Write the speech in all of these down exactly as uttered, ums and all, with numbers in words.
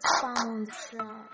Spam on the track.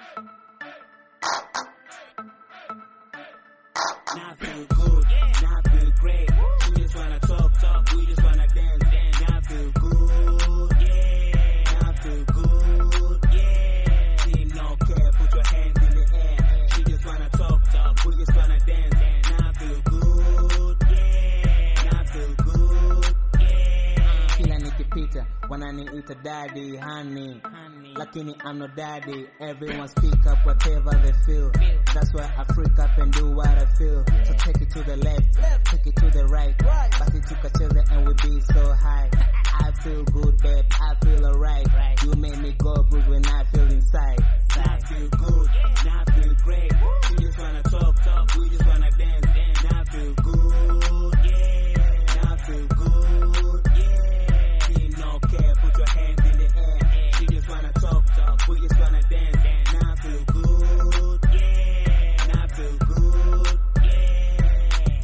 Now I feel good, now I feel great. We just wanna talk, talk, we just wanna dance, dance. Now I feel good, yeah. Now I feel good, yeah. Team no care, put your hands in the air. We just wanna talk, talk, we just wanna dance, dance. Now I feel good, yeah. Now I feel good, yeah. Kila nikipita wananiita daddy, honey, honey. Lakini I'm no daddy. Everyone speak up whatever they feel. That's why I freak up and do what I feel. So take it to the left, take it to the right. Basi tukacheze and we be so high. I feel good, babe, I feel alright. You make me go good when I feel inside. Now I feel good, now I feel great. We just wanna talk, talk, we just wanna dance, dance. Now I feel good, yeah. Now I feel good, yeah. Team no care, put your hands in the air. We just wanna talk, talk, we just wanna dance, dance. Now I feel good, yeah. Now I feel good, yeah.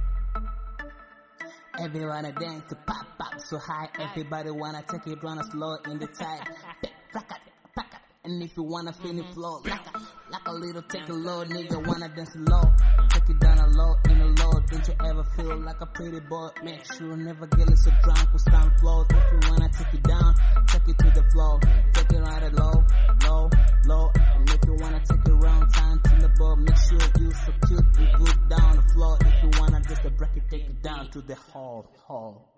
Everyone wanna dance to pop pop so high. Everybody wanna take it run slow in the tide. And if you wanna feel it flow like a, like a little take it low, nigga wanna dance low. Take it down a low, in a low. Don't you ever feel like a pretty boy? Make sure never get so drunk with some flow. If you wanna take it down, take it to the flow. Take it right at low, low, low. And if you wanna take it round time to the ball, make sure you so cute and good down the floor. If you wanna just a break it, take it down to the hall, hall.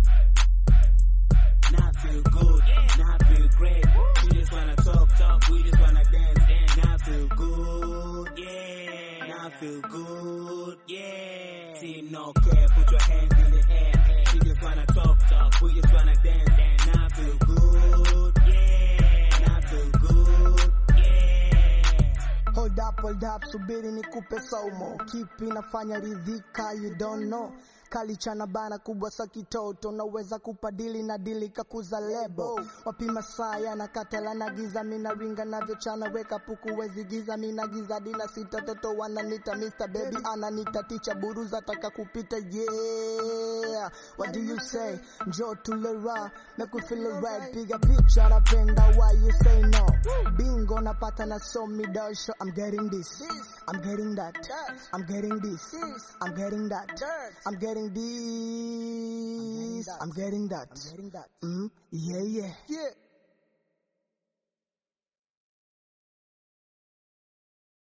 Now I feel good, now I feel great. We just wanna talk, talk, we just wanna dance, dance. Now I feel good, yeah. Now I feel good, yeah. Team no care, put your hands in the air. We just wanna talk, talk, we just wanna dance, dance. Now I feel good, yeah. Now I feel good, yeah. Hold up, hold up, subiri nikupe somo. Kipi nafanya ridhika, you don't know. Kali chana bana kubwa sa kitoto. Naweza kupadili na dili kakuza lebo. Wapima saya na katela na giza. Mina ringa na vyochana weka puku wezi giza. Mina giza dina sita toto wananita mister Baby ananita ticha buruza taka kupita. Yeah, what do you say? Njoo tulera, make we feel alright. Piga picha napenda, why you say no? Bingo napata na so midosho. I'm getting this, I'm getting that, I'm getting this, I'm getting that, I'm getting this, I'm getting that, mm, yeah, yeah, yeah.